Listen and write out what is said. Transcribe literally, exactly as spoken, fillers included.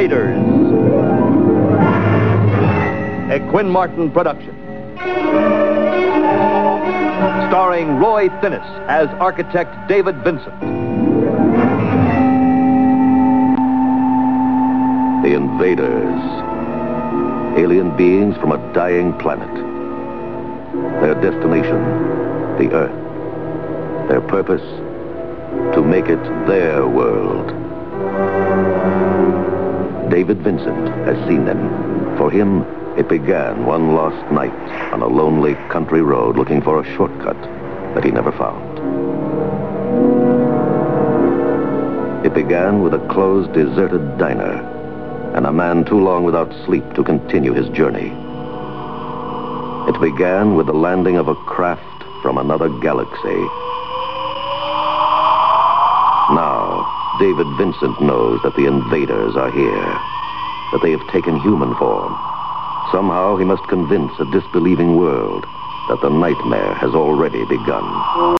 Invaders. A Quinn Martin production. Starring Roy Thinnis as architect David Vincent. The Invaders. Alien beings from a dying planet. Their destination, the Earth. Their purpose, to make it their world. David Vincent has seen them. For him, it began one lost night on a lonely country road looking for a shortcut that he never found. It began with a closed, deserted diner and a man too long without sleep to continue his journey. It began with the landing of a craft from another galaxy. Now, David Vincent knows that the invaders are here, that they have taken human form. Somehow he must convince a disbelieving world that the nightmare has already begun.